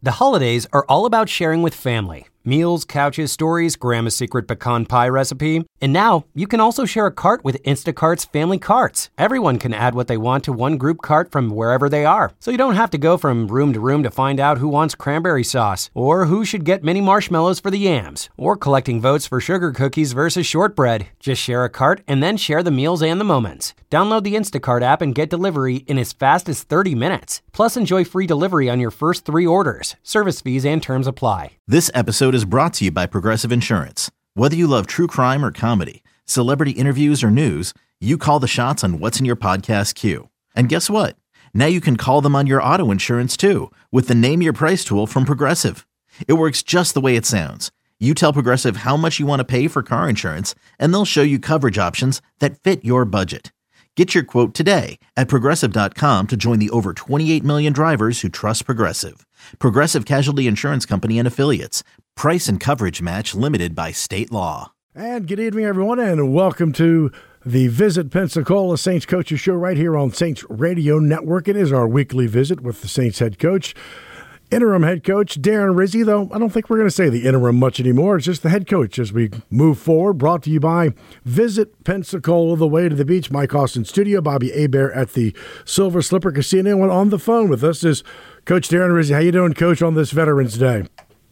The holidays are all about sharing with family. Meals, couches, stories, Grandma's secret pecan pie recipe. And now, you can also share a cart with Instacart's Family Carts. Everyone can add what they want to one group cart from wherever they are. So you don't have to go from room to find out who wants cranberry sauce, or who should get mini marshmallows for the yams, or collecting votes for sugar cookies versus shortbread. Just share a cart and then share the meals and the moments. Download the Instacart app and get delivery in as fast as 30 minutes. Plus, enjoy free delivery on your first 3 orders. Service fees and terms apply. This episode is brought to you by Progressive Insurance. Whether you love true crime or comedy, celebrity interviews or news, you call the shots on what's in your podcast queue. And guess what? Now you can call them on your auto insurance too with the Name Your Price tool from Progressive. It works just the way it sounds. You tell Progressive how much you want to pay for car insurance, and they'll show you coverage options that fit your budget. Get your quote today at Progressive.com to join the over 28 million drivers who trust Progressive. Progressive Casualty Insurance Company and Affiliates. Price and coverage match limited by state law. And good evening, everyone, and welcome to the Visit Pensacola Saints Coaches Show right here on Saints Radio Network. It is our weekly visit with the Saints head coach, interim head coach Darren Rizzi, though I don't think we're going to say the interim much anymore. It's just the head coach as we move forward. Brought to you by Visit Pensacola, the way to the beach. Mike Austin Studio, Bobby Hebert at the Silver Slipper Casino. And on the phone with us is Coach Darren Rizzi. How you doing, Coach, on this Veterans Day?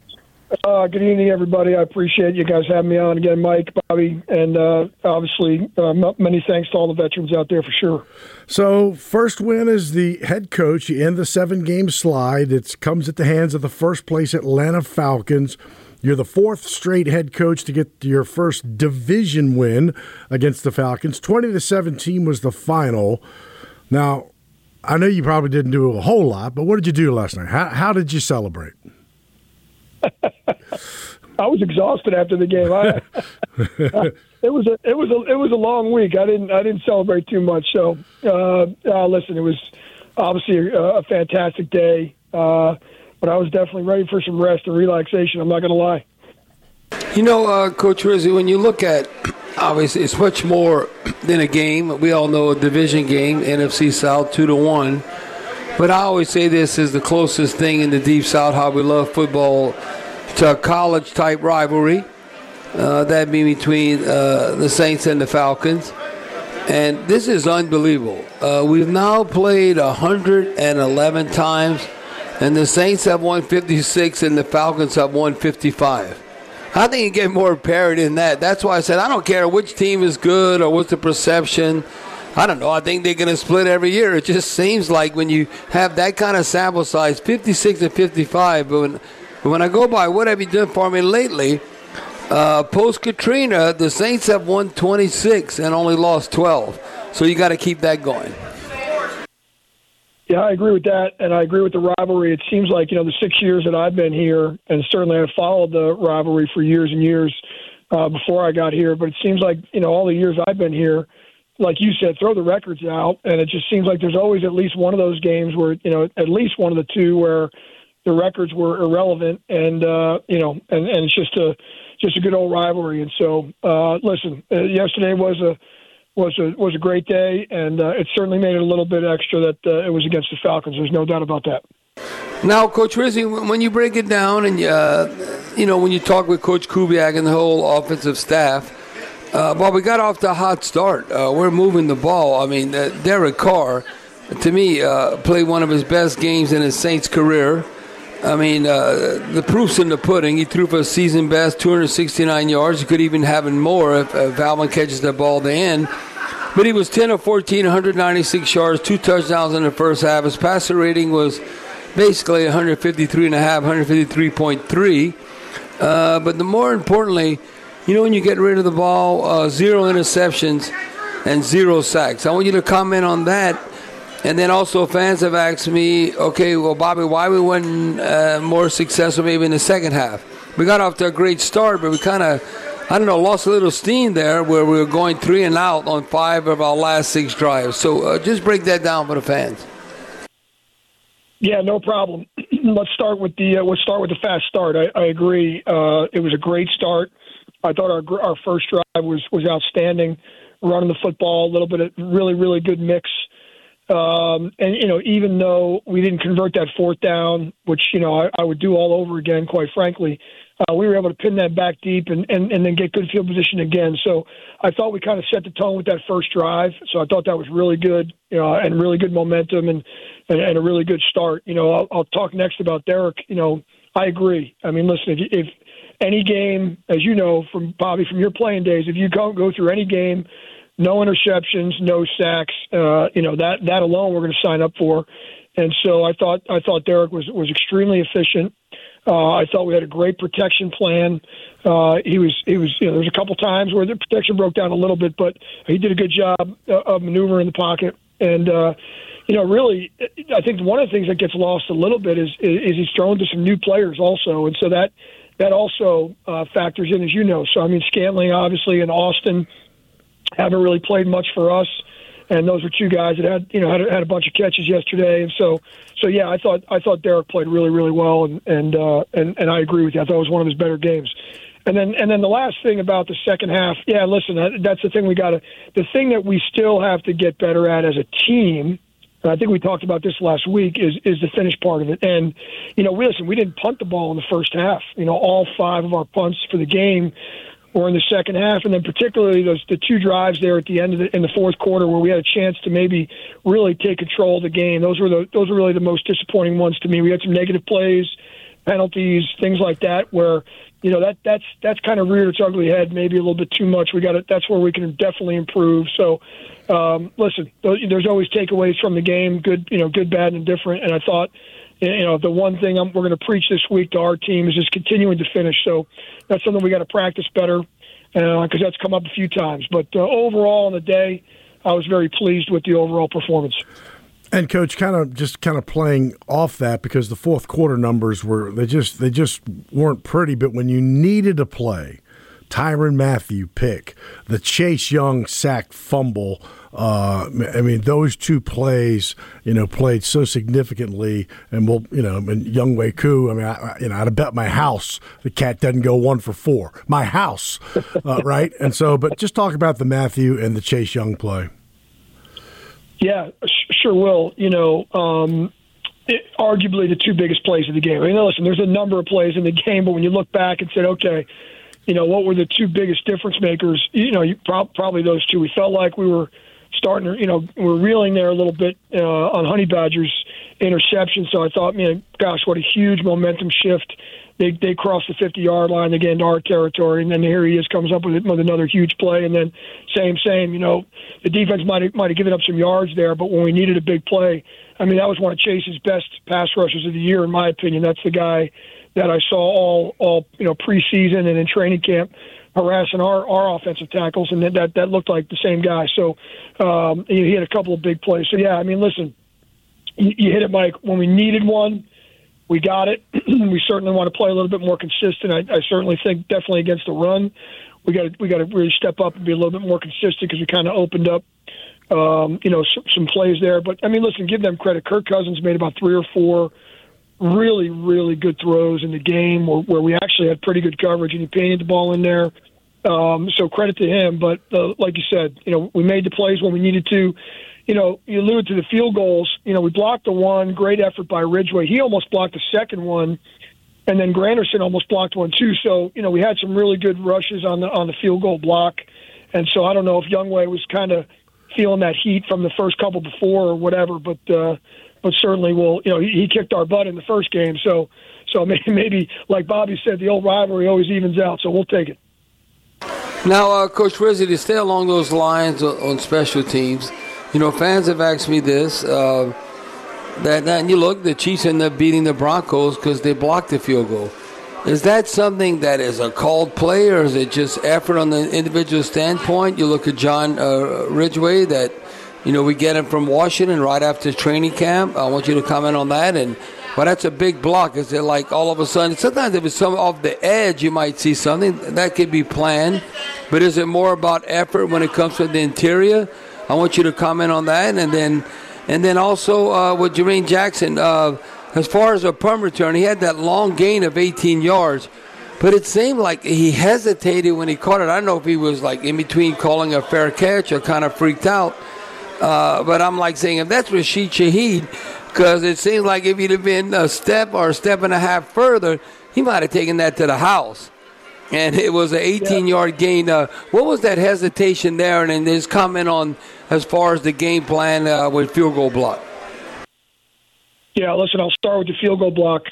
Good evening, everybody. I appreciate you guys having me on again, Mike, Bobby, and obviously many thanks to all the veterans out there for sure. So first win as the head coach. You end the 7-game slide. It comes at the hands of the first place Atlanta Falcons. You're the 4th straight head coach to get your first division win against the Falcons. 20-17 was the final. Now, I know you probably didn't do a whole lot, but what did you do last night? How did you celebrate? I was exhausted after the game. It was a long week. I didn't celebrate too much. So listen, it was obviously a fantastic day, but I was definitely ready for some rest and relaxation. I'm not going to lie. You know, Coach Rizzi, when you look at, obviously, it's much more than a game. We all know a division game, NFC South 2-1. But I always say this is the closest thing in the Deep South, how we love football, to a college-type rivalry. That being between the Saints and the Falcons. And this is unbelievable. We've now played 111 times, and the Saints have won 56 and the Falcons have won 55. I think you get more parity than that. That's why I said I don't care which team is good or what's the perception. I don't know. I think they're going to split every year. It just seems like when you have that kind of sample size, 56 and 55, but when I go by what have you done for me lately, post-Katrina, the Saints have won 26 and only lost 12. So you got to keep that going. Yeah, I agree with that, and I agree with the rivalry. It seems like, the 6 years that I've been here, and certainly I've followed the rivalry for years and years before I got here, but it seems like, all the years I've been here, like you said, throw the records out, and it just seems like there's always at least one of those games where, at least one of the two where the records were irrelevant, and and it's just a good old rivalry. And so, listen, yesterday was a great day, and it certainly made it a little bit extra that it was against the Falcons. There's no doubt about that. Now, Coach Rizzi, when you break it down, and when you talk with Coach Kubiak and the whole offensive staff. Well, we got off to a hot start. We're moving the ball. I mean, Derek Carr, to me, played one of his best games in his Saints career. I mean, the proof's in the pudding. He threw for a season best, 269 yards. He could even have more if Alvin catches the ball at the end. But he was 10 of 14, 196 yards, 2 touchdowns in the first half. His passer rating was basically 153.5, 153.3. But the more importantly, when you get rid of the ball, 0 interceptions and 0 sacks. I want you to comment on that. And then also fans have asked me, okay, well, Bobby, why we weren't more successful maybe in the second half? We got off to a great start, but we kind of, lost a little steam there where we were going 3 and out on 5 of our last 6 drives. So just break that down for the fans. Yeah, no problem. Let's start with the fast start. I agree. It was a great start. I thought our first drive was outstanding, running the football, a little bit of really, really good mix. And, even though we didn't convert that fourth down, which, I would do all over again, quite frankly, we were able to pin that back deep and then get good field position again. So I thought we kind of set the tone with that first drive. So I thought that was really good, and really good momentum and a really good start. I'll talk next about Derek. I agree. I mean, listen, if any game, as you know, from Bobby, from your playing days, if you go through any game, no interceptions, no sacks, that alone we're going to sign up for. And so I thought Derek was extremely efficient. I thought we had a great protection plan. He was. There was a couple times where the protection broke down a little bit, but he did a good job of maneuvering the pocket. And really, I think one of the things that gets lost a little bit is he's thrown to some new players also, and so that also factors in, as you know. So I mean, Scantling obviously and Austin haven't really played much for us. And those were two guys that had a bunch of catches yesterday, and so yeah, I thought Derek played really, really well, and I agree with you. I thought it was one of his better games. And then the last thing about the second half, yeah, listen, that's the thing the thing that we still have to get better at as a team. And I think we talked about this last week is the finish part of it. And we didn't punt the ball in the first half. All 5 of our punts for the game or in the second half, and then particularly the 2 drives there at the end in the fourth quarter where we had a chance to maybe really take control of the game. Those were really the most disappointing ones to me. We had some negative plays, penalties, things like that, where that's kind of reared its ugly head maybe a little bit too much. That's where we can definitely improve. So listen, there's always takeaways from the game, good, bad, and different. And I thought, the one thing we're going to preach this week to our team is just continuing to finish. So that's something we got to practice better because that's come up a few times. But overall on the day, I was very pleased with the overall performance. And Coach, kind of playing off that, because the fourth quarter numbers they just weren't pretty. But when you needed to play, Tyrann Mathieu pick, the Chase Young sack fumble. Those 2 plays, played so significantly, and and Younghoe Koo. I'd have bet my house the cat doesn't go 1 for 4. My house, right? And so, but just talk about the Mathieu and the Chase Young play. Yeah, sure will. Arguably the 2 biggest plays of the game. Listen, there's a number of plays in the game, but when you look back and said, okay, what were the 2 biggest difference makers? Probably those 2. We felt like we were starting to, we're reeling there a little bit on Honey Badger's interception. So I thought, gosh, what a huge momentum shift. They crossed the 50-yard line, they get into our territory, and then here he is, comes up with another huge play, and then same. The defense might have given up some yards there, but when we needed a big play, that was one of Chase's best pass rushers of the year, in my opinion. That's the guy that I saw all preseason and in training camp harassing our offensive tackles, and that looked like the same guy. So he had a couple of big plays. So yeah, listen, you hit it, Mike. When we needed one, we got it. We certainly want to play a little bit more consistent. I certainly think definitely against the run, we got to really step up and be a little bit more consistent because we kind of opened up, some plays there. But listen, give them credit. Kirk Cousins made about 3 or 4 really, really good throws in the game where we actually had pretty good coverage, and he painted the ball in there. So credit to him. But like you said, we made the plays when we needed to. You alluded to the field goals. We blocked the one. Great effort by Ridgeway. He almost blocked the second one, and then Granderson almost blocked one too. So we had some really good rushes on the field goal block. And so I don't know if Younghoe was kind of feeling that heat from the first couple before or whatever, but certainly he kicked our butt in the first game. So maybe like Bobby said, the old rivalry always evens out. So we'll take it. Now, Coach Rizzi, to stay along those lines on special teams. Fans have asked me this, that you look, the Chiefs end up beating the Broncos because they blocked the field goal. Is that something that is a called play, or is it just effort on the individual standpoint? You look at John Ridgeway, that, we get him from Washington right after training camp. I want you to comment on that. But that's a big block. Is it like all of a sudden, sometimes if it's some off the edge, you might see something that could be planned. But is it more about effort when it comes to the interior? I want you to comment on that, and then also with Jermaine Jackson, as far as a punt return, he had that long gain of 18 yards, but it seemed like he hesitated when he caught it. I don't know if he was like in between calling a fair catch or kind of freaked out. But I'm like saying, if that's Rashid Shaheed, because it seems like if he'd have been a step or a step and a half further, he might have taken that to the house. And it was an 18-yard gain. What was that hesitation there? And then his comment on as far as the game plan with field goal block. Yeah, listen, I'll start with the field goal block.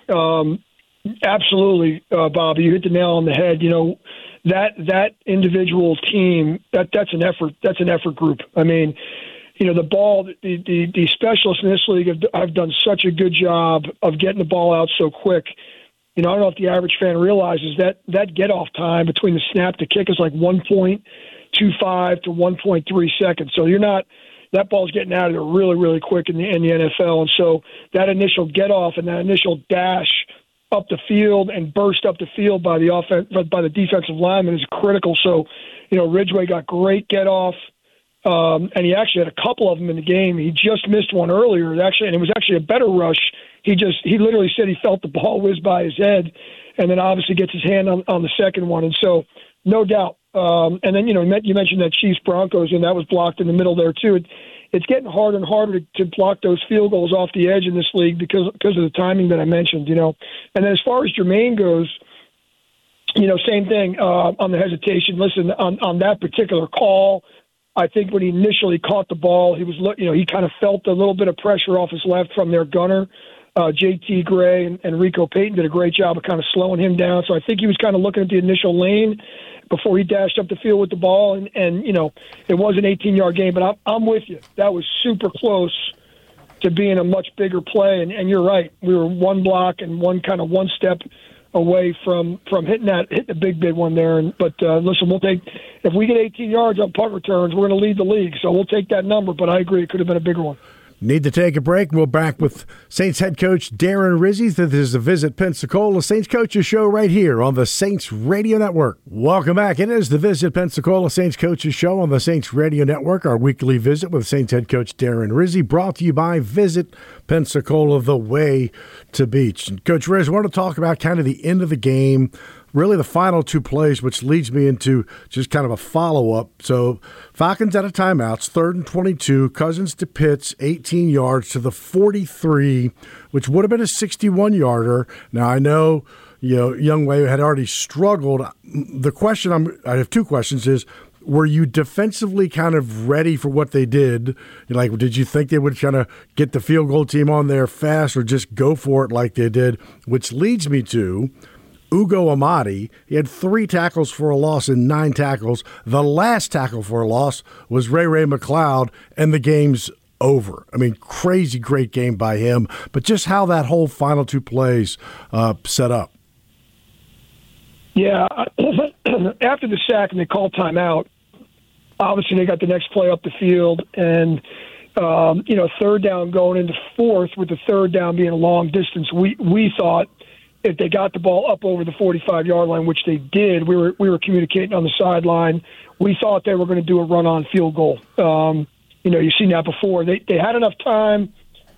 Absolutely, Bob, you hit the nail on the head. You know, that individual team, that's an effort. That's an effort group. I mean, you know, the ball, the specialists in this league have done such a good job of getting the ball out so quick. You know, I don't know if the average fan realizes that get-off time between the snap to kick is like 1.25 to 1.3 seconds. So that ball's getting out of there really, really quick in the NFL. And so that initial get-off and that initial dash up the field and burst up the field by the defensive lineman is critical. So, you know, Ridgeway got great get-off. And he actually had a couple of them in the game. He just missed one earlier, and it was actually a better rush. He literally said he felt the ball whiz by his head, and then obviously gets his hand on the second one. And so, no doubt. And then, you know, you mentioned that Chiefs-Broncos, and that was blocked in the middle there too. It's getting harder and harder to block those field goals off the edge in this league because of the timing that I mentioned, you know. And then as far as Jermaine goes, you know, same thing on the hesitation. Listen, on that particular call, I think when he initially caught the ball, he kind of felt a little bit of pressure off his left from their gunner. J.T. Gray and Rico Payton did a great job of kind of slowing him down. So I think he was kind of looking at the initial lane before he dashed up the field with the ball. And you know, it was an 18-yard game, but I'm with you. That was super close to being a much bigger play. And you're right. We were one block and one step away from hitting the big one there. But listen, if we get 18 yards on punt returns, we're going to lead the league. So we'll take that number. But I agree, it could have been a bigger one. Need to take a break. We'll back with Saints head coach Darren Rizzi. This is the Visit Pensacola Saints Coaches Show right here on the Saints Radio Network. Welcome back. It is the Visit Pensacola Saints Coaches Show on the Saints Radio Network. Our weekly visit with Saints head coach Darren Rizzi, brought to you by Visit Pensacola, the way to beach. And Coach Rizzi, I want to talk about kind of the end of the game, really the final two plays, which leads me into just kind of a follow-up. So Falcons out of timeouts, 3rd and 22, Cousins to Pitts, 18 yards to the 43, which would have been a 61-yarder. Now, I know, you know, Youngway had already struggled. The question I have two questions is, were you defensively kind of ready for what they did? Like, did you think they would kind of get the field goal team on there fast or just go for it like they did? Which leads me to Ugo Amadi. He had 3 tackles for a loss and 9 tackles. The last tackle for a loss was Ray McLeod, and the game's over. I mean, crazy great game by him, but just how that whole final 2 plays set up. Yeah, after the sack and they called timeout, obviously they got the next play up the field, and you know, 3rd down going into 4th, with the 3rd down being a long distance, we thought if they got the ball up over the 45-yard line, which they did, we were communicating on the sideline. We thought they were going to do a run-on field goal. You know, you've seen that before. They had enough time,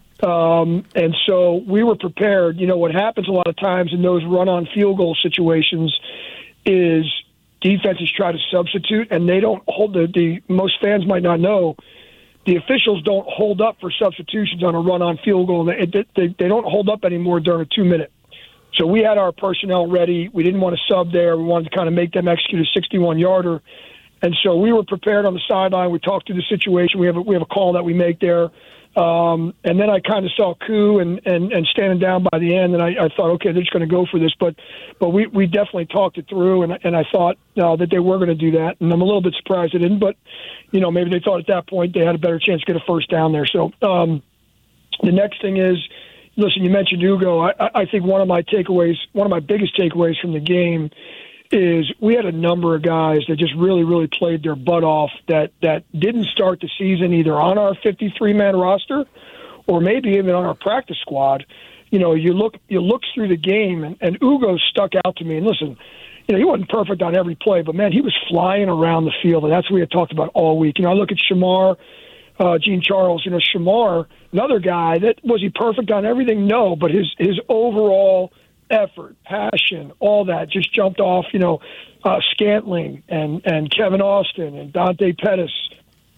and so we were prepared. You know, what happens a lot of times in those run-on field goal situations is defenses try to substitute, and they don't hold the most fans might not know, the officials don't hold up for substitutions on a run-on field goal. They don't hold up anymore during a 2-minute. So we had our personnel ready. We didn't want to sub there. We wanted to kind of make them execute a 61-yarder. And so we were prepared on the sideline. We talked through the situation. We have a call that we make there. And then I kind of saw Koo and standing down by the end, and I thought, okay, they're just going to go for this. But we definitely talked it through, and I thought that they were going to do that. And I'm a little bit surprised they didn't. But, you know, maybe they thought at that point they had a better chance to get a first down there. So the next thing is, listen, you mentioned Ugo. I think one of my biggest takeaways from the game is we had a number of guys that just really, really played their butt off that didn't start the season either on our 53-man roster or maybe even on our practice squad. You know, you look through the game, and Ugo stuck out to me. And listen, you know, he wasn't perfect on every play, but, man, he was flying around the field, and that's what we had talked about all week. You know, I look at Shamar, Gene Charles, you know, Shamar, another guy was he perfect on everything? No, but his overall effort, passion, all that just jumped off, you know, Scantling and Kevin Austin and Dante Pettis,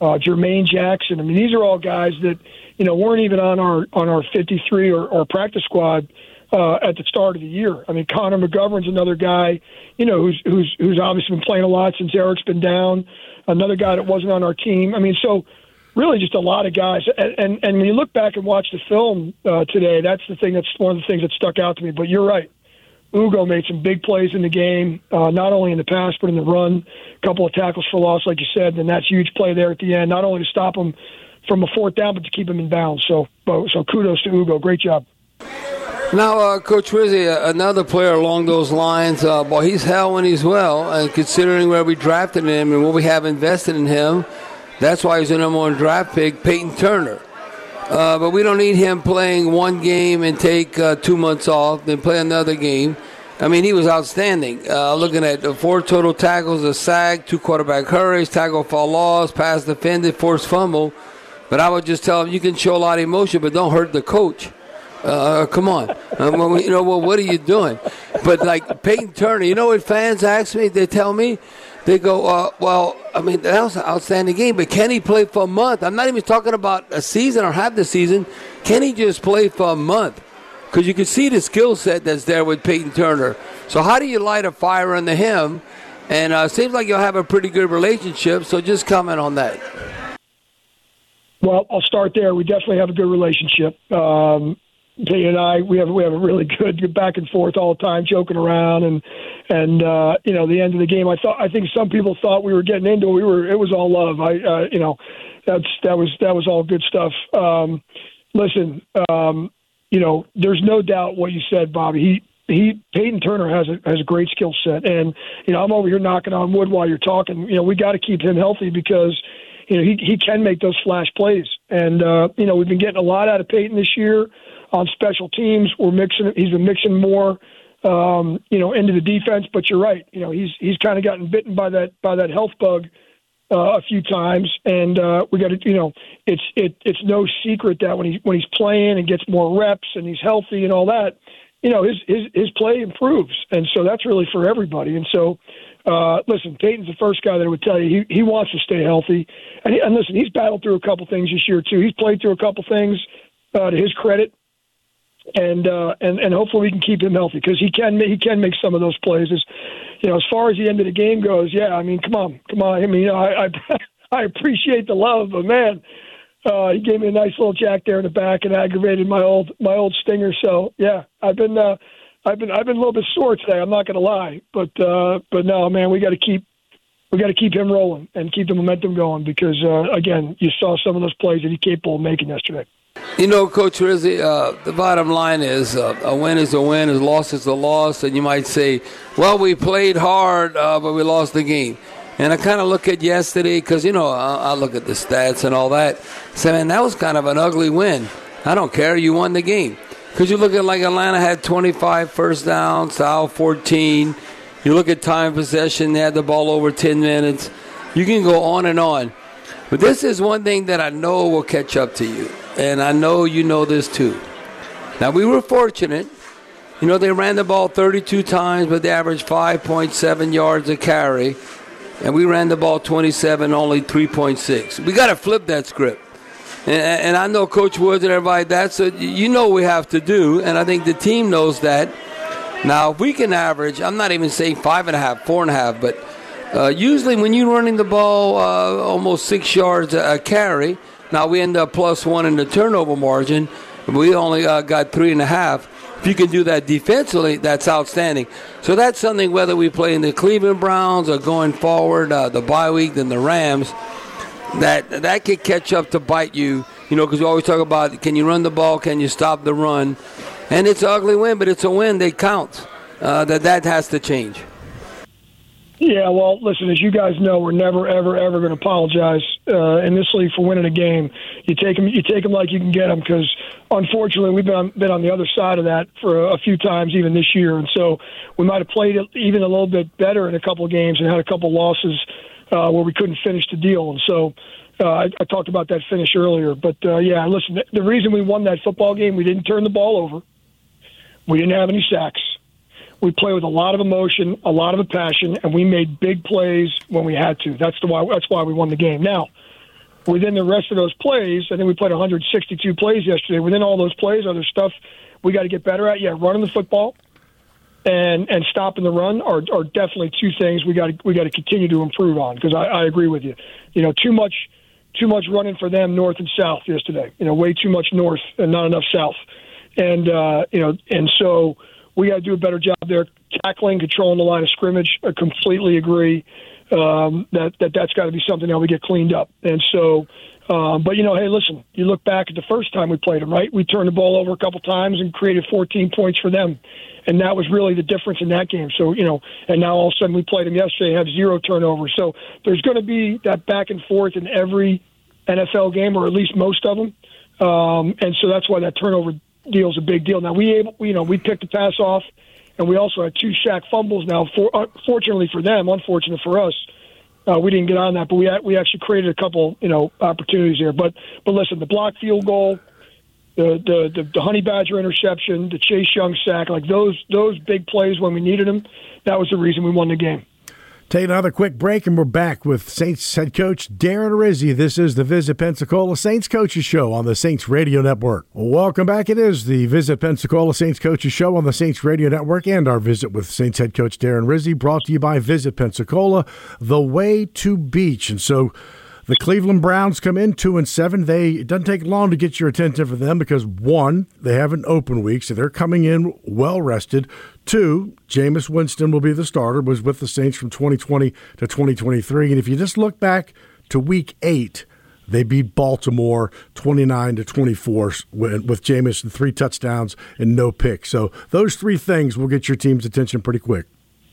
Jermaine Jackson. I mean, these are all guys that, you know, weren't even on our 53 or practice squad at the start of the year. I mean, Connor McGovern's another guy, you know, who's obviously been playing a lot since Eric's been down. Another guy that wasn't on our team. I mean, so really just a lot of guys. And when you look back and watch the film today, that's one of the things that stuck out to me. But you're right. Ugo made some big plays in the game, not only in the pass but in the run. A couple of tackles for loss, like you said, and that's a huge play there at the end, not only to stop him from a fourth down but to keep him in bounds. So kudos to Ugo. Great job. Now, Coach Rizzi, another player along those lines, he's hell when he's well, and considering where we drafted him and what we have invested in him, that's why he's the number one draft pick, Peyton Turner. But we don't need him playing one game and take 2 months off, then play another game. I mean, he was outstanding. Looking at 4 total tackles, a sack, 2 quarterback hurries, tackle for loss, pass defended, forced fumble. But I would just tell him, you can show a lot of emotion, but don't hurt the coach. Come on. What are you doing? But like Peyton Turner, you know what fans ask me? They tell me, they go, that was an outstanding game, but can he play for a month? I'm not even talking about a season or half the season. Can he just play for a month? Because you can see the skill set that's there with Peyton Turner. So how do you light a fire under him? And it seems like you'll have a pretty good relationship, so just comment on that. Well, I'll start there. We definitely have a good relationship. Peyton and I, we have a really good back and forth all the time, joking around, and the end of the game, I think some people thought we were getting into it. It was all love. That was all good stuff. Listen, there's no doubt what you said, Bobby. Peyton Turner has a great skill set, and I'm over here knocking on wood while you're talking. We got to keep him healthy because he can make those flash plays, and we've been getting a lot out of Peyton this year. On special teams, he's been mixing more, into the defense. But you're right. He's kind of gotten bitten by that health bug a few times, and we got to. It's no secret that when he's playing and gets more reps and he's healthy and all that, his play improves, and so that's really for everybody. And so, listen, Peyton's the first guy that I would tell you he wants to stay healthy, and listen, he's battled through a couple things this year too. He's played through a couple things to his credit. And hopefully we can keep him healthy because he can make some of those plays. As far as the end of the game goes, yeah. I mean, come on. I mean, I appreciate the love, but man, he gave me a nice little jack there in the back and aggravated my old stinger. So yeah, I've been a little bit sore today. I'm not going to lie, but no, man, we got to keep him rolling and keep the momentum going because again, you saw some of those plays that he's capable of making yesterday. Coach Rizzi, the bottom line is a win is a win, a loss is a loss, and you might say, well, we played hard, but we lost the game. And I kind of look at yesterday because, I look at the stats and all that. Say, man, that was kind of an ugly win. I don't care. You won the game. Because you look at like Atlanta had 25 first downs, Sal 14. You look at time possession, they had the ball over 10 minutes. You can go on and on. But this is one thing that I know will catch up to you. And I know you know this too. Now, we were fortunate. They ran the ball 32 times, but they averaged 5.7 yards a carry. And we ran the ball 27, only 3.6. We got to flip that script. And I know Coach Woods and everybody that, so what we have to do. And I think the team knows that. Now, if we can average, I'm not even saying 5.5, 4.5, but usually when you're running the ball almost 6 yards a carry, now we end up +1 in the turnover margin. We only got 3.5. If you can do that defensively, that's outstanding. So that's something, whether we play in the Cleveland Browns or going forward, the bye week, then the Rams, that could catch up to bite you, because we always talk about, can you run the ball, can you stop the run? And it's an ugly win, but it's a win that counts. That has to change. Yeah, well, listen, as you guys know, we're never, ever, ever going to apologize in this league for winning a game. You take them like you can get them because, unfortunately, we've been on the other side of that for a few times even this year. And so we might have played even a little bit better in a couple of games and had a couple of losses where we couldn't finish the deal. And so I talked about that finish earlier. But, yeah, listen, the reason we won that football game, we didn't turn the ball over. We didn't have any sacks. We play with a lot of emotion, a lot of a passion, and we made big plays when we had to. That's why we won the game. Now, within the rest of those plays, I think we played 162 plays yesterday. Within all those plays, are there stuff we got to get better at? Yeah, running the football and stopping the run are definitely two things we got to continue to improve on, because I agree with you. Too much running for them north and south yesterday. Way too much north and not enough south. And so we got to do a better job there, tackling, controlling the line of scrimmage. I completely agree that's got to be something that we get cleaned up. And so, but hey, listen, you look back at the first time we played them, right? We turned the ball over a couple times and created 14 points for them. And that was really the difference in that game. So, and now all of a sudden we played them yesterday, have 0 turnovers. So there's going to be that back and forth in every NFL game, or at least most of them. And so that's why that turnover deal is a big deal. Now we picked the pass off, and we also had 2 Shaq fumbles. Now, fortunately for them, unfortunate for us, we didn't get on that. But we actually created a couple opportunities here. But listen, the block field goal, the Honey Badger interception, the Chase Young sack, like those big plays when we needed them, that was the reason we won the game. Take another quick break, and we're back with Saints head coach Darren Rizzi. This is the Visit Pensacola Saints Coaches Show on the Saints Radio Network. Welcome back. It is the Visit Pensacola Saints Coaches Show on the Saints Radio Network, and our visit with Saints head coach Darren Rizzi, brought to you by Visit Pensacola, the way to beach. And so the Cleveland Browns come in 2-7. It doesn't take long to get your attention for them because, 1, they have an open week, so they're coming in well-rested. 2, Jameis Winston will be the starter, was with the Saints from 2020 to 2023. And if you just look back to Week 8, they beat Baltimore 29-24 with Jameis and 3 touchdowns and no picks. So those 3 things will get your team's attention pretty quick.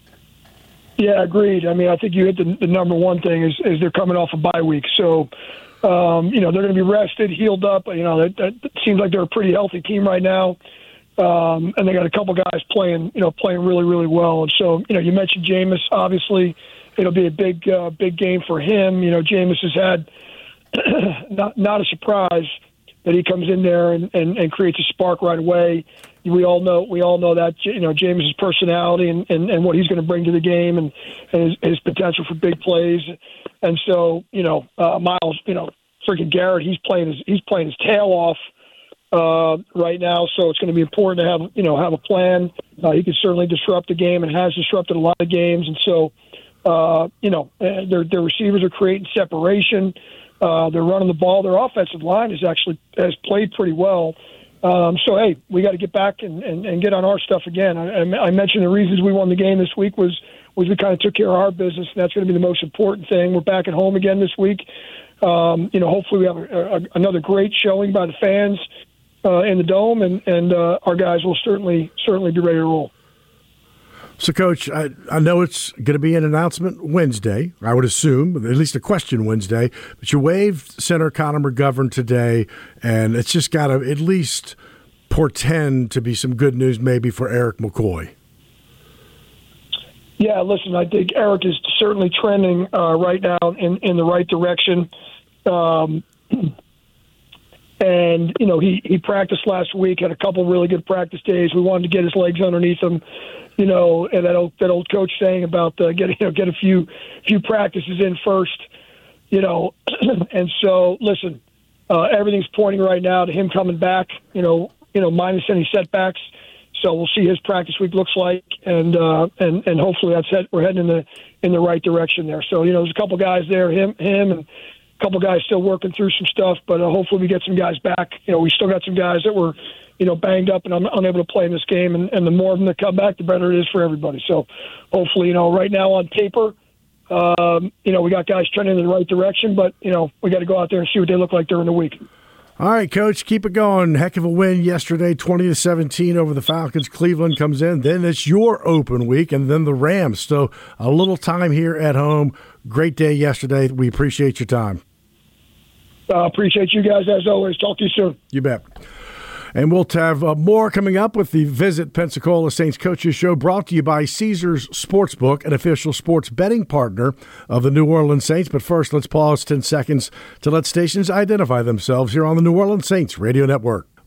Yeah, agreed. I mean, I think you hit the number one thing is they're coming off a bye week. So, they're going to be rested, healed up. That seems like they're a pretty healthy team right now. And they got a couple guys playing really, really well. And so, you mentioned Jameis. Obviously, it'll be a big game for him. Jameis has had not a surprise that he comes in there and creates a spark right away. We all know that Jameis' personality and what he's going to bring to the game and his potential for big plays. And so, Miles, freaking Garrett, he's playing his tail off right now. So it's going to be important to have a plan. He can certainly disrupt the game and has disrupted a lot of games. And so, their receivers are creating separation. They're running the ball. Their offensive line has played pretty well. So, hey, we got to get back and get on our stuff again. I mentioned the reasons we won the game this week was we kind of took care of our business, and that's going to be the most important thing. We're back at home again this week. Hopefully we have another great showing by the fans in the Dome, and our guys will certainly be ready to roll. So, Coach, I know it's going to be an announcement Wednesday, I would assume, at least a question Wednesday, but you waived center Connor McGovern today, and it's just got to at least portend to be some good news maybe for Eric McCoy. Yeah, listen, I think Eric is certainly trending right now in the right direction. And, he practiced last week, had a couple really good practice days. We wanted to get his legs underneath him, and that old coach saying about get a few practices in first, And so, listen, everything's pointing right now to him coming back, minus any setbacks. So we'll see his practice week looks like, and hopefully we're heading in the right direction there. So, there's a couple guys there, him and a couple guys still working through some stuff, but hopefully we get some guys back. We still got some guys that were, banged up and unable to play in this game, and the more of them that come back, the better it is for everybody. So hopefully, right now on paper, we got guys trending in the right direction, but, we got to go out there and see what they look like during the week. All right, Coach, keep it going. Heck of a win yesterday, 20-17 over the Falcons. Cleveland comes in. Then it's your open week, and then the Rams. So a little time here at home. Great day yesterday. We appreciate your time. Appreciate you guys as always. Talk to you soon. You bet. And we'll have more coming up with the Visit Pensacola Saints Coaches Show, brought to you by Caesars Sportsbook, an official sports betting partner of the New Orleans Saints. But first, let's pause 10 seconds to let stations identify themselves here on the New Orleans Saints Radio Network.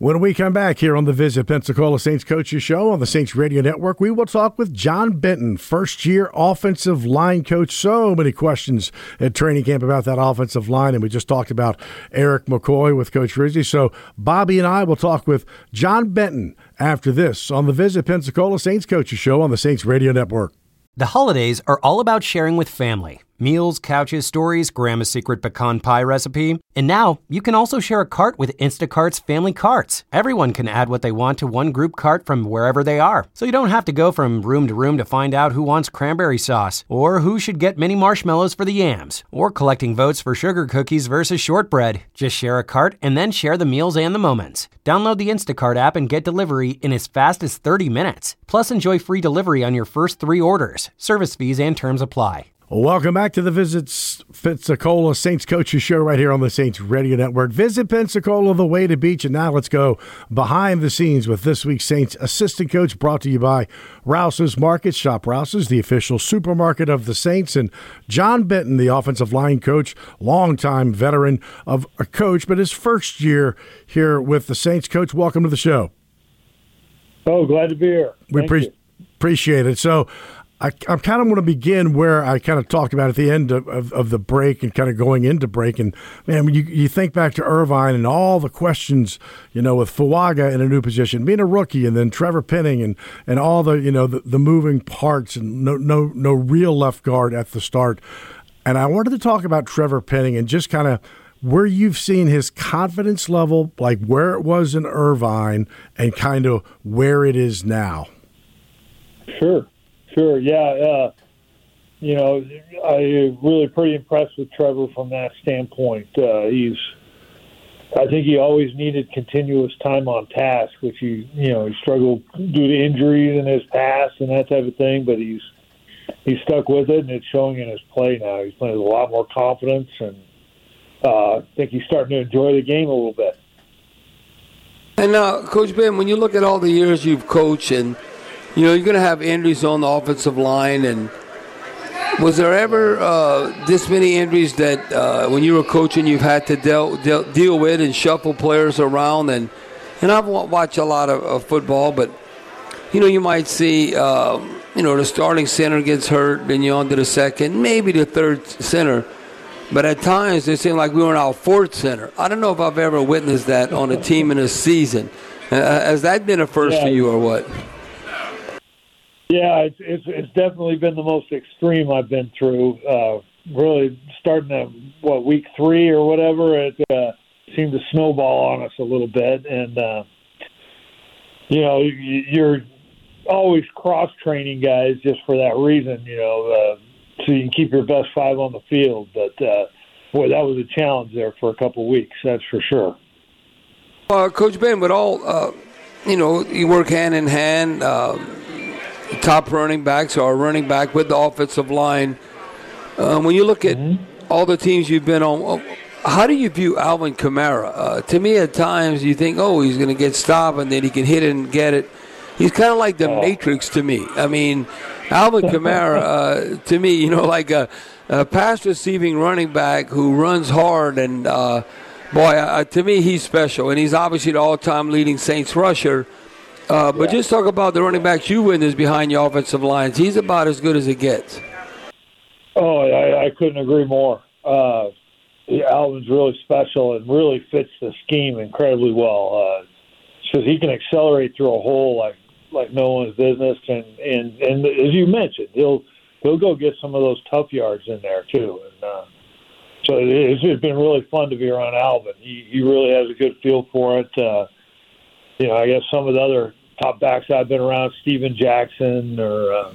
When we come back here on the Visit Pensacola Saints Coaches Show on the Saints Radio Network, we will talk with John Benton, first-year offensive line coach. So many questions at training camp about that offensive line, and we just talked about Eric McCoy with Coach Rizzi. So Bobby and I will talk with John Benton after this on the Visit Pensacola Saints Coaches Show on the Saints Radio Network. The holidays are all about sharing with family. Meals, couches, stories, Grandma's secret pecan pie recipe. And now you can also share a cart with Instacart's family carts. Everyone can add what they want to one group cart from wherever they are. So you don't have to go from room to room to find out who wants cranberry sauce, or who should get mini marshmallows for the yams, or collecting votes for sugar cookies versus shortbread. Just share a cart and then share the meals and the moments. Download the Instacart app and get delivery in as fast as 30 minutes. Plus enjoy free delivery on your first 3 orders. Service fees and terms apply. Welcome back to the Visit Pensacola Saints Coaches Show right here on the Saints Radio Network. Visit Pensacola, the way to beach. And now let's go behind the scenes with this week's Saints assistant coach, brought to you by Rouse's Market. Shop Rouse's, the official supermarket of the Saints. And John Benton, the offensive line coach, longtime veteran of a coach, but his first year here with the Saints. Coach, welcome to the show. Oh, glad to be here. We appreciate it. So, I'm kind of going to begin where I kind of talked about at the end of the break and kind of going into break. And, man, when you think back to Irvine and all the questions, with Fuaga in a new position, being a rookie, and then Trevor Penning and all the, the moving parts and no real left guard at the start. And I wanted to talk about Trevor Penning and just kind of where you've seen his confidence level, like where it was in Irvine and kind of where it is now. Sure, yeah. I'm really pretty impressed with Trevor from that standpoint. I think he always needed continuous time on task, which he struggled due to injuries in his past and that type of thing, but he's stuck with it, and it's showing in his play now. He's playing with a lot more confidence, and I think he's starting to enjoy the game a little bit. And Coach Ben, when you look at all the years you've coached, and you're going to have injuries on the offensive line, and was there ever this many injuries that when you were coaching you've had to deal with and shuffle players around? And I've watched a lot of football, but you might see the starting center gets hurt, then you're on to the second, maybe the third center. But at times it seemed like we were in our fourth center. I don't know if I've ever witnessed that on a team in a season. Has that been a first for you or what? Yeah, it's definitely been the most extreme I've been through. Really starting at, week 3 or whatever, it seemed to snowball on us a little bit. And, you're always cross-training guys just for that reason, so you can keep your best 5 on the field. But, boy, that was a challenge there for a couple of weeks, that's for sure. Coach Ben, with all, you work hand in hand, top running backs or running back with the offensive line. When you look at all the teams you've been on, how do you view Alvin Kamara? To me, at times, you think, he's going to get stopped and then he can hit it and get it. He's kind of like the Matrix to me. I mean, Alvin Kamara, to me, like a pass receiving running back who runs hard. And, to me, he's special. And he's obviously the all-time leading Saints rusher. But just talk about the running backs you witnessed behind your offensive lines. He's about as good as it gets. Oh, I couldn't agree more. Alvin's really special and really fits the scheme incredibly well. Because he can accelerate through a hole like no one's business, and as you mentioned, he'll go get some of those tough yards in there too. And so it's been really fun to be around Alvin. He really has a good feel for it. I guess some of the other top backs I've been around, Steven Jackson or,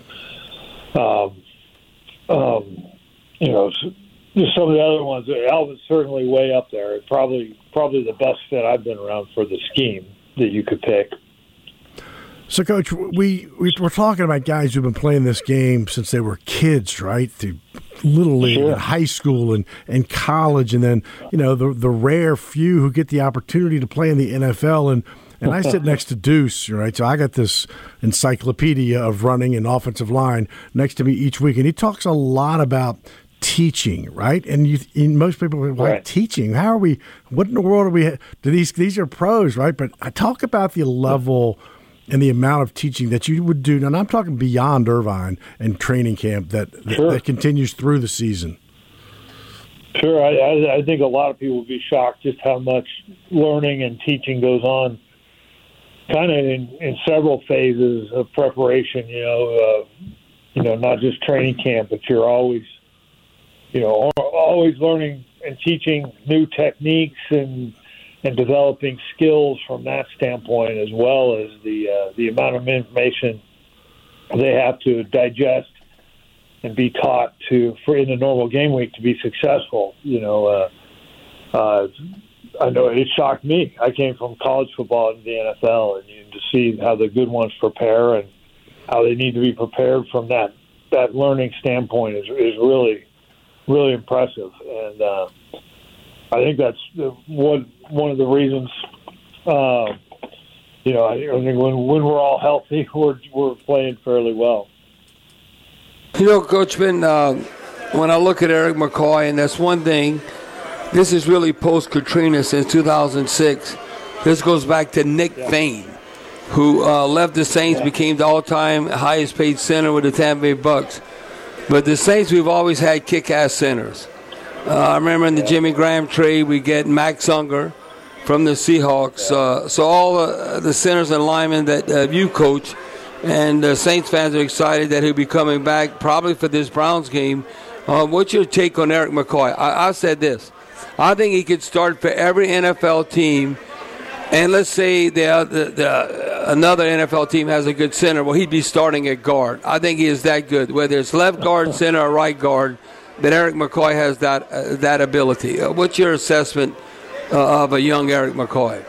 just some of the other ones. Alvin's certainly way up there. Probably the best fit I've been around for the scheme that you could pick. So, Coach, we're talking about guys who've been playing this game since they were kids, right? Through Little League and high school and college, and then, the rare few who get the opportunity to play in the NFL. And I sit next to Deuce, right? So I got this encyclopedia of running and offensive line next to me each week. And he talks a lot about teaching, right? And most people are like, teaching. How are we? What in the world are we? Do these are pros, right? But I talk about the level and the amount of teaching that you would do, and I'm talking beyond Irvine and training camp that continues through the season. Sure, I think a lot of people would be shocked just how much learning and teaching goes on, kind of in several phases of preparation. Not just training camp, but you're always learning and teaching new techniques and developing skills from that standpoint, as well as the amount of information they have to digest and be taught for in a normal game week to be successful. I know it shocked me. I came from college football into the NFL, and to see how the good ones prepare and how they need to be prepared from that learning standpoint is really, really impressive. And I think that's one of the reasons. I think when we're all healthy, we're playing fairly well. Coach Ben, when I look at Eric McCoy, and that's one thing, this is really post-Katrina since 2006. This goes back to Nick Fain, who left the Saints, became the all-time highest-paid center with the Tampa Bay Bucks. But the Saints, we've always had kick-ass centers. I remember in the Jimmy Graham trade, we get Max Unger from the Seahawks. So all the centers and linemen that you coach, and the Saints fans are excited that he'll be coming back probably for this Browns game. What's your take on Eric McCoy? I said this. I think he could start for every NFL team, and let's say another NFL team has a good center. Well, he'd be starting at guard. I think he is that good, whether it's left guard, center, or right guard, that Eric McCoy has that ability. What's your assessment of a young Eric McCoy?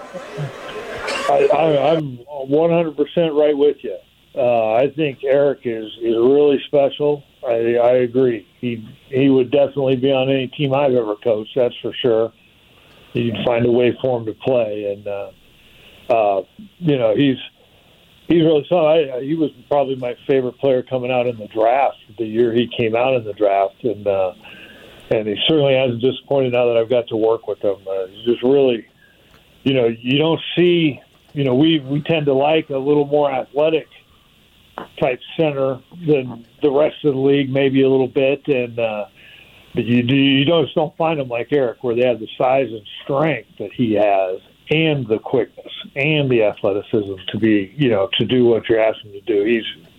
I'm 100% right with you. I think Eric is really special. I agree. He would definitely be on any team I've ever coached. That's for sure. You'd find a way for him to play, and he's really fun. He was probably my favorite player coming out in the draft the year he came out in the draft, and he certainly hasn't disappointed now that I've got to work with him. He's just really, you don't see, we tend to like a little more athletic type center than the rest of the league, maybe a little bit, and but you don't find them like Eric, where they have the size and strength that he has, and the quickness and the athleticism to be, to do what you're asking him to do.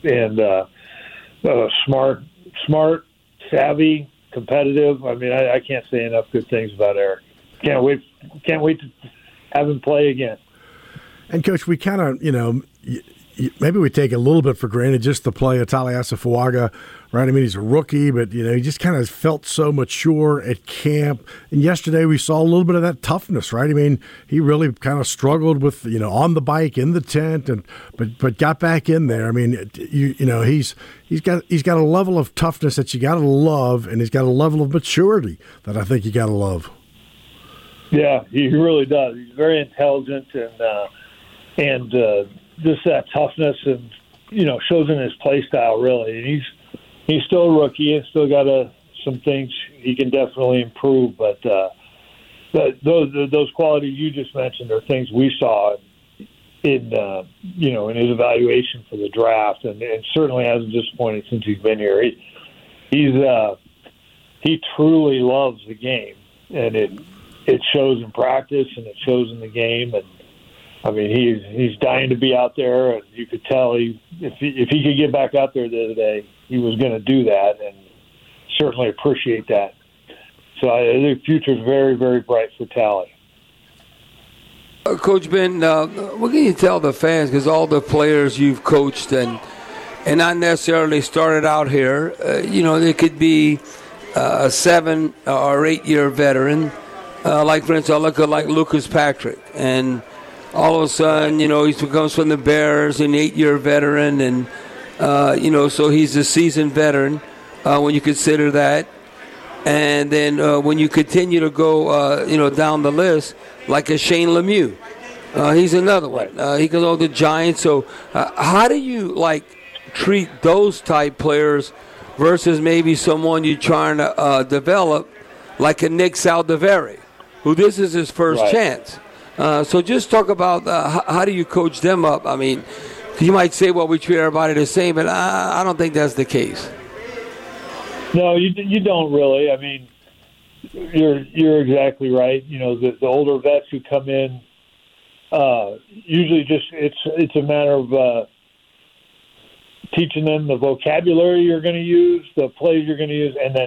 He's smart, savvy, competitive. I mean, I can't say enough good things about Eric. Can't wait to have him play again. And Coach, we kind of, maybe we take a little bit for granted just the play of Taliasa Fuaga, right? I mean, he's a rookie, but, he just kind of felt so mature at camp. And yesterday we saw a little bit of that toughness, right? I mean, he really kind of struggled with, on the bike, in the tent, but got back in there. I mean, he's got a level of toughness that you got to love, and he's got a level of maturity that I think you got to love. Yeah, he really does. He's very intelligent and just that toughness and, shows in his play style, really. And he's still a rookie and still got some things he can definitely improve. But those qualities you just mentioned are things we saw in his evaluation for the draft, and certainly hasn't disappointed since he's been here. He truly loves the game, and it shows in practice and it shows in the game. And I mean, he's dying to be out there, and you could tell if he could get back out there the other day, he was going to do that, and certainly appreciate that. So I think the future is very, very bright for Tally. Coach Ben, what can you tell the fans? Because all the players you've coached and not necessarily started out here, there could be a 7 or 8 year veteran, like for instance, I look at like Lucas Patrick, and all of a sudden, he comes from the Bears, an 8-year veteran, and, so he's a seasoned veteran when you consider that. And then when you continue to go, down the list, like a Shane Lemieux, he's another one. He goes over the Giants. So how do you, treat those type players versus maybe someone you're trying to develop, like a Nick Saldiveri, who this is his first chance. So just talk about how do you coach them up? I mean, you might say, well, we treat everybody the same, but I don't think that's the case. No, you don't really. I mean, you're exactly right. You know, the older vets who come in, usually just it's a matter of teaching them the vocabulary you're going to use, the plays you're going to use, and then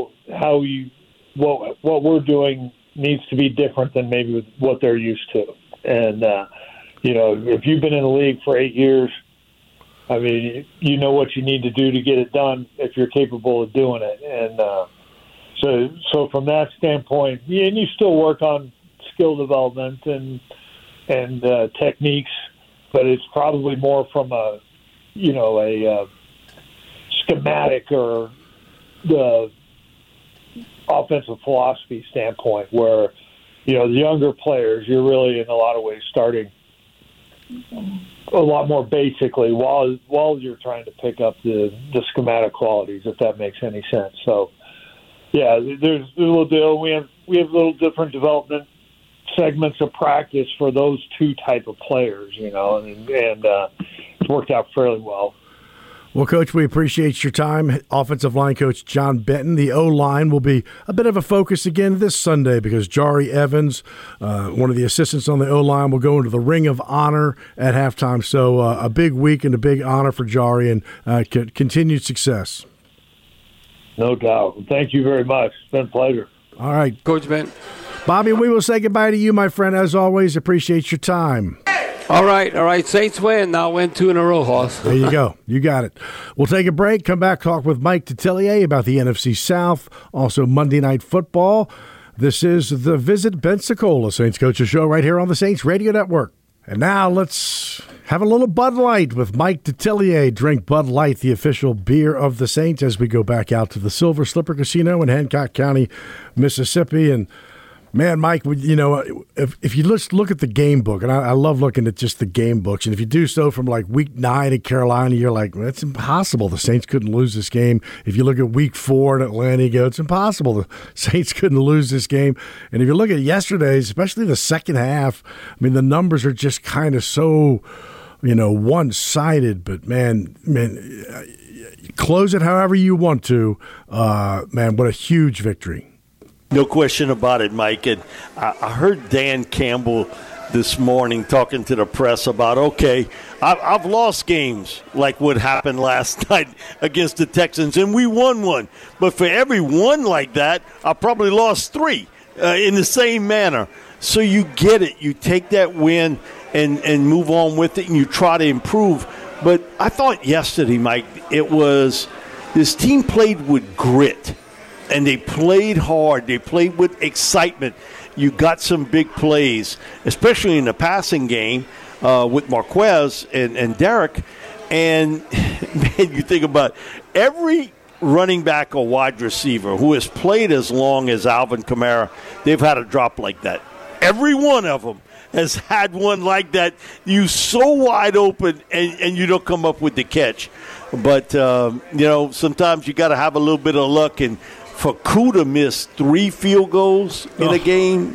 what we're doing needs to be different than maybe what they're used to. And you know, if you've been in the league for 8 years, I mean, you know what you need to do to get it done if you're capable of doing it. And so from that standpoint, and you still work on skill development and techniques, but it's probably more from a schematic or the offensive philosophy standpoint, where, you know, the younger players, you're really in a lot of ways starting a lot more basically while you're trying to pick up the schematic qualities, if that makes any sense. So, yeah, there's a little deal. We have little different development segments of practice for those two type of players, you know, and it's worked out fairly well. Well, Coach, we appreciate your time. Offensive line coach John Benton. The O-line will be a bit of a focus again this Sunday because Jari Evans, one of the assistants on the O-line, will go into the Ring of Honor at halftime. So a big week and a big honor for Jari and continued success. No doubt. Thank you very much. It's been a pleasure. All right. Coach Ben. Bobby, we will say goodbye to you, my friend. As always, appreciate your time. All right. Saints win. Now win 2 in a row, Hoss. There you go. You got it. We'll take a break, come back, talk with Mike Detillier about the NFC South, also Monday Night Football. This is the Visit Pensacola Saints Coaches Show right here on the Saints Radio Network. And now let's have a little Bud Light with Mike Detillier. Drink Bud Light, the official beer of the Saints, as we go back out to the Silver Slipper Casino in Hancock County, Mississippi. And man, Mike, you know, if you just look at the game book, and I love looking at just the game books, and if you do so from like week 9 in Carolina, you're like, well, it's impossible. The Saints couldn't lose this game. If you look at week 4 in Atlanta, you go, it's impossible. The Saints couldn't lose this game. And if you look at yesterday's, especially the second half, I mean, the numbers are just kind of so, you know, one-sided. But, man, close it however you want to. Man, what a huge victory. No question about it, Mike. And I heard Dan Campbell this morning talking to the press about, okay, I've lost games like what happened last night against the Texans, and we won one. But for every one like that, I probably lost 3 in the same manner. So you get it. You take that win and move on with it, and you try to improve. But I thought yesterday, Mike, it was this team played with grit. And they played hard. They played with excitement. You got some big plays, especially in the passing game with Marquez and Derek. And, man, you think about every running back or wide receiver who has played as long as Alvin Kamara, they've had a drop like that. Every one of them has had one like that. You so wide open and you don't come up with the catch. But, you know, sometimes you got to have a little bit of luck. And for Kuda missed 3 field goals in a game,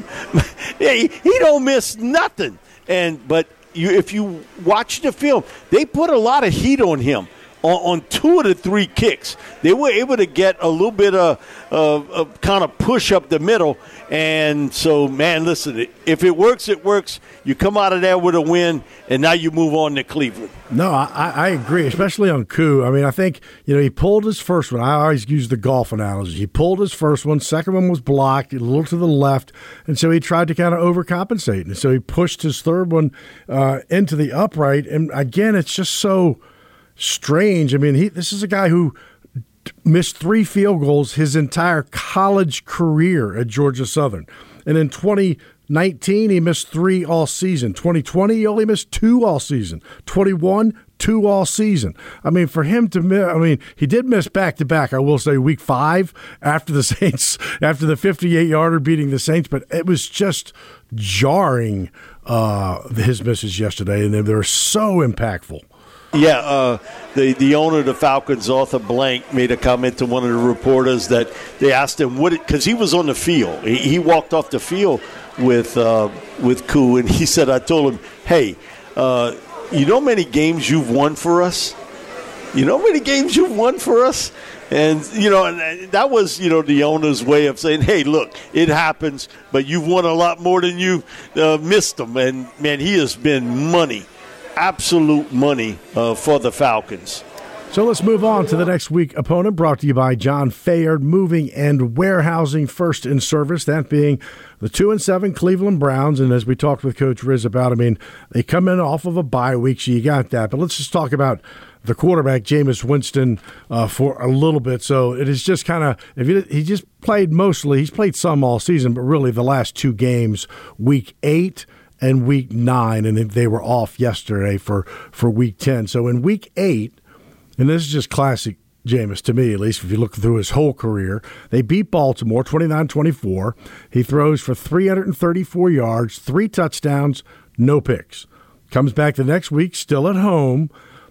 he don't miss nothing. But if you watch the film, they put a lot of heat on him on 2 of the 3 kicks. They were able to get a little bit of kind of push up the middle. And so, man, listen, if it works, it works. You come out of there with a win, and now you move on to Cleveland. No, I agree, especially on Koo. I mean, I think, you know, he pulled his first one. I always use the golf analogy. He pulled his first one. Second one was blocked, a little to the left, and so he tried to kind of overcompensate. And so he pushed his third one into the upright. And, again, it's just so strange. I mean, this is a guy who missed 3 field goals his entire college career at Georgia Southern. And in 2019, he missed 3 all season. 2020, he only missed 2 all season. 21, 2 all season. I mean, for him to miss, I mean, he did miss back-to-back, I will say, week 5 after the Saints, after the 58-yarder beating the Saints, but it was just jarring, his misses yesterday, and they were so impactful. Yeah, the owner of the Falcons, Arthur Blank, made a comment to one of the reporters that they asked him because he was on the field. He walked off the field with Koo, and he said, I told him, hey, you know how many games you've won for us? You know how many games you've won for us? And, and that was, the owner's way of saying, hey, look, it happens, but you've won a lot more than you missed them. And, man, he has been money, absolute money for the Falcons. So let's move on to the next week opponent, brought to you by John Fayard Moving and Warehousing, first in service, that being the 2-7 Cleveland Browns. And as we talked with Coach Riz about, they come in off of a bye week, so you got that. But let's just talk about the quarterback, Jameis Winston, for a little bit. So it is just kind of, he just played mostly, he's played some all season, but really the last two games, week 8 and week 9, and they were off yesterday for week 10. So in week 8, and this is just classic Jameis to me, at least if you look through his whole career, they beat Baltimore 29-24. He throws for 334 yards, 3 touchdowns, no picks. Comes back the next week, still at home,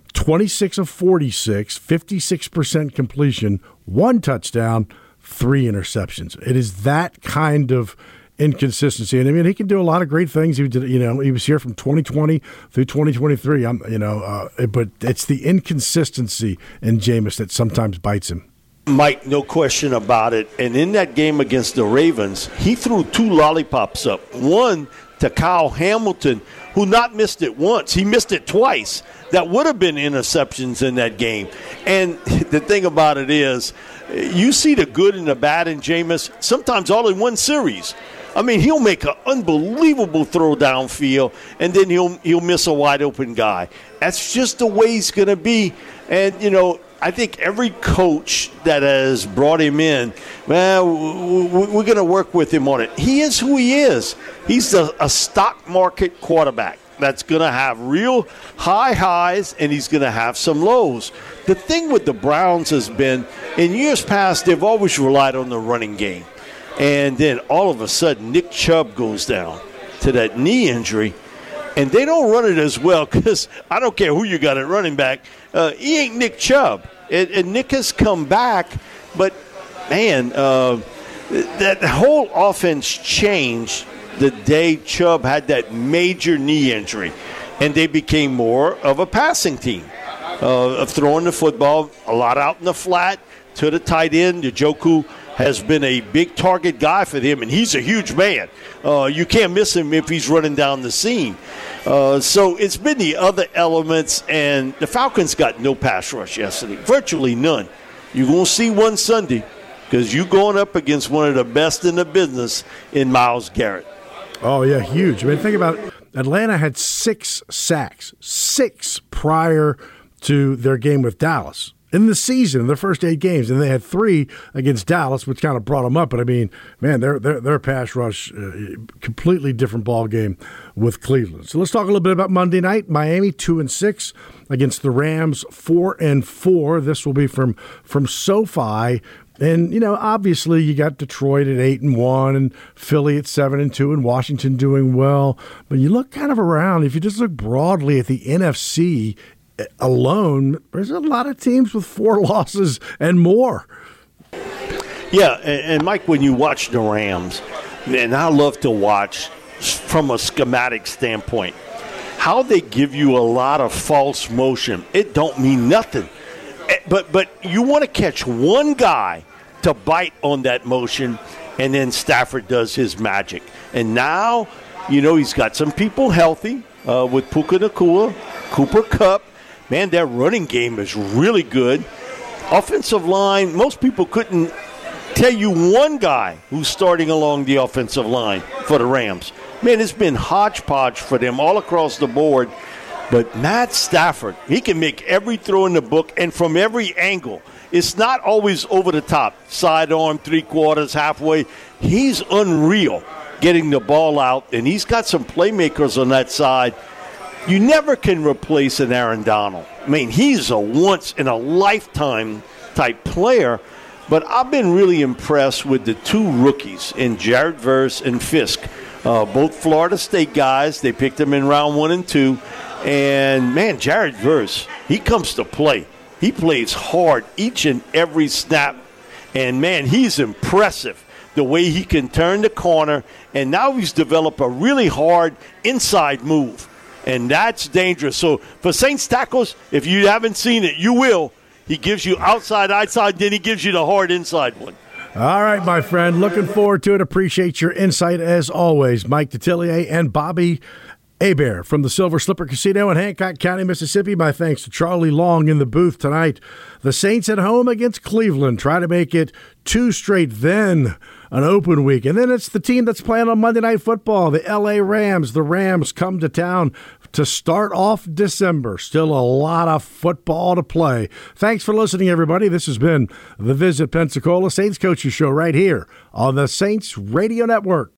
26 of 46, 56% completion, 1 touchdown, 3 interceptions. It is that kind of inconsistency. And he can do a lot of great things. He did, he was here from 2020 through 2023. But it's the inconsistency in Jameis that sometimes bites him. Mike, no question about it. And in that game against the Ravens, he threw 2 lollipops up. One to Kyle Hamilton, who not missed it once. He missed it twice. That would have been interceptions in that game. And the thing about it is, you see the good and the bad in Jameis, sometimes all in one series. He'll make an unbelievable throw downfield, and then he'll miss a wide-open guy. That's just the way he's going to be. And, I think every coach that has brought him in, we're going to work with him on it. He is who he is. He's a stock market quarterback that's going to have real high highs, and he's going to have some lows. The thing with the Browns has been, in years past, they've always relied on the running game. And then all of a sudden, Nick Chubb goes down to that knee injury, and they don't run it as well because I don't care who you got at running back. He ain't Nick Chubb. And Nick has come back, but, man, that whole offense changed the day Chubb had that major knee injury, and they became more of a passing team, of throwing the football a lot out in the flat to the tight end. Njoku has been a big target guy for them, and he's a huge man. You can't miss him if he's running down the seam. So it's been the other elements, and the Falcons got no pass rush yesterday, virtually none. You're going to see one Sunday because you're going up against one of the best in the business in Myles Garrett. Oh, yeah, huge. Think about it. Atlanta had 6 sacks, 6 prior to their game with Dallas. In the season, in their first 8 games, and they had 3 against Dallas, which kind of brought them up. But their pass rush, completely different ball game with Cleveland. So let's talk a little bit about Monday night. Miami 2-6 against the Rams 4-4. This will be from SoFi. And, obviously you got Detroit at 8-1 and Philly at 7-2 and Washington doing well. But you look kind of around, if you just look broadly at the NFC alone, there's a lot of teams with 4 losses and more. Yeah, and Mike, when you watch the Rams, and I love to watch from a schematic standpoint, how they give you a lot of false motion. It don't mean nothing. But you want to catch one guy to bite on that motion, and then Stafford does his magic. And now, he's got some people healthy with Puka Nacua, Cooper Kupp. Man, their running game is really good. Offensive line, most people couldn't tell you one guy who's starting along the offensive line for the Rams. Man, it's been hodgepodge for them all across the board. But Matt Stafford, he can make every throw in the book and from every angle. It's not always over the top, sidearm, 3/4, halfway. He's unreal getting the ball out, and he's got some playmakers on that side. You never can replace an Aaron Donald. He's a once-in-a-lifetime type player, but I've been really impressed with the 2 rookies in Jared Verse and Fisk, both Florida State guys. They picked them in round 1 and 2. And, man, Jared Verse, he comes to play. He plays hard each and every snap. And, man, he's impressive the way he can turn the corner. And now he's developed a really hard inside move. And that's dangerous. So for Saints tackles, if you haven't seen it, you will. He gives you outside, then he gives you the hard inside one. All right, my friend. Looking forward to it. Appreciate your insight as always. Mike Detillier and Bobby Hebert from the Silver Slipper Casino in Hancock County, Mississippi. My thanks to Charlie Long in the booth tonight. The Saints at home against Cleveland. Try to make it 2 straight, then an open week. And then it's the team that's playing on Monday Night Football, the L.A. Rams. The Rams come to town to start off December. Still a lot of football to play. Thanks for listening, everybody. This has been the Visit Pensacola Saints Coaches Show right here on the Saints Radio Network.